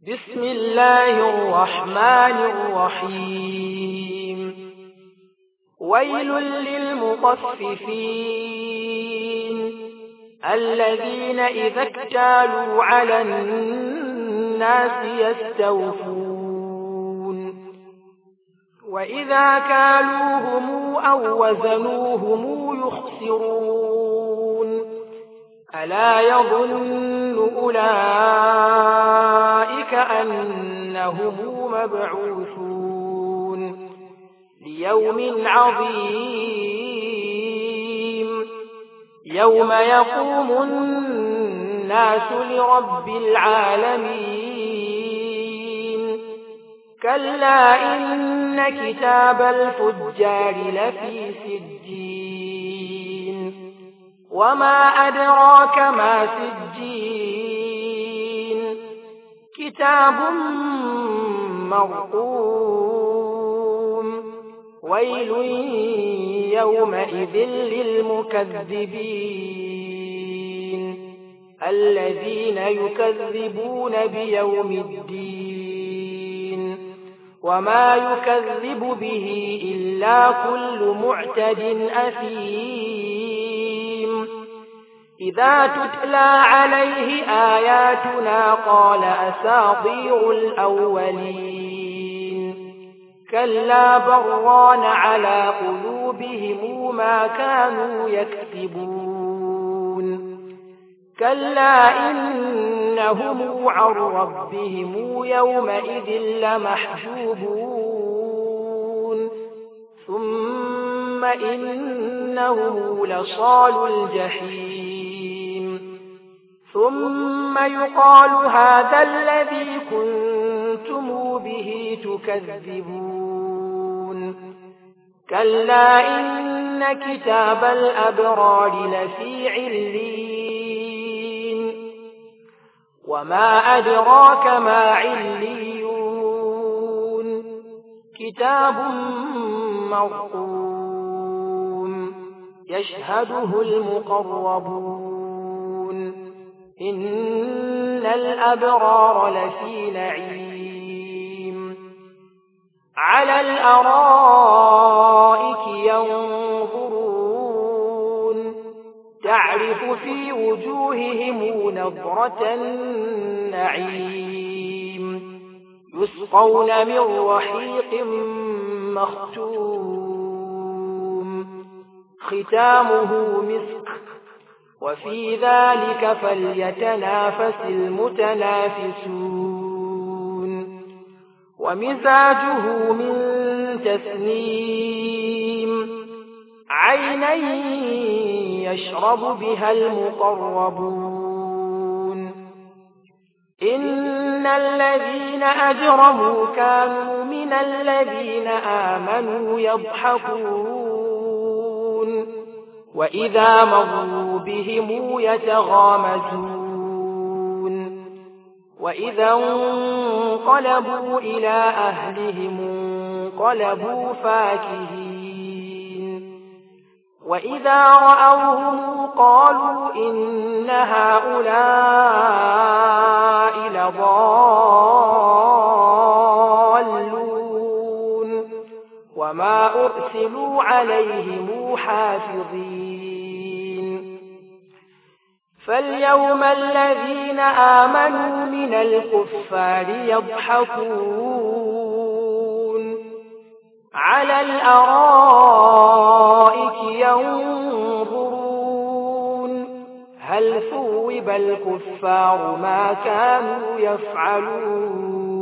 بسم الله الرحمن الرحيم ويل للمطففين الذين إذا اكتالوا على الناس يستوفون وإذا كالوهم أو وزنوهم يخسرون ألا يظن أولئك أنهم مبعوثون ليوم عظيم يوم يقوم الناس لرب العالمين كلا إن كتاب الفجار لفي سجين وما أدراك ما سجين كتاب مرقوم ويل يومئذ للمكذبين الذين يكذبون بيوم الدين وما يكذب به إلا كل معتد أثيم إذا تتلى عليه آياتنا قال أساطير الأولين كلا بران على قلوبهم ما كانوا يكسبون كلا إنهم عن ربهم يومئذ لمحجوبون ثم إنهم لصال الجحيم ثم يقال هذا الذي كنتم به تكذبون كلا إن كتاب الأبرار لفي عليين وما أدراك ما عليون كتاب مرقوم يشهده المقربون إن الأبرار لفي نعيم على الأرائك ينظرون تعرف في وجوههم نضرة النعيم يسقون من رحيق مختوم ختامه مسك وفي ذلك فليتنافس المتنافسون ومزاجه من تسنيم عينا يشرب بها المقربون إن الذين أجرموا كانوا من الذين آمنوا يضحكون وإذا مروا بهم يتغامزون وإذا انقلبوا إلى أهلهم انقلبوا فاكهين وإذا رأوهم قالوا إن هؤلاء لضالون وما أرسلوا عليهم حافظين فاليوم الذين آمنوا من الكفار يضحكون على الأرائك ينظرون هل ثوب الكفار ما كانوا يفعلون